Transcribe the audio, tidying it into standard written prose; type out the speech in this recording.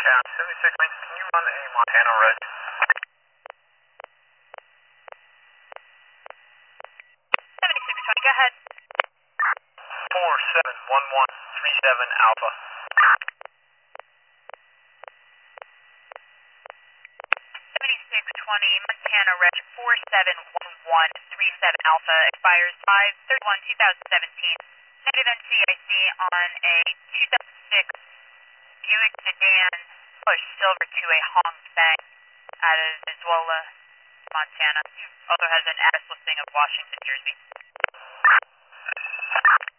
Cat 76, can you run a Montana Red? 7620, go ahead. 471137 Alpha. 7620, Montana Red 471137 Alpha, expires 5/31/2017. Negative NCIC on a 2006 Buick sedan, push silver to a Hong Bank out of Missoula, Montana. He also has an address listing of Washington, Jersey.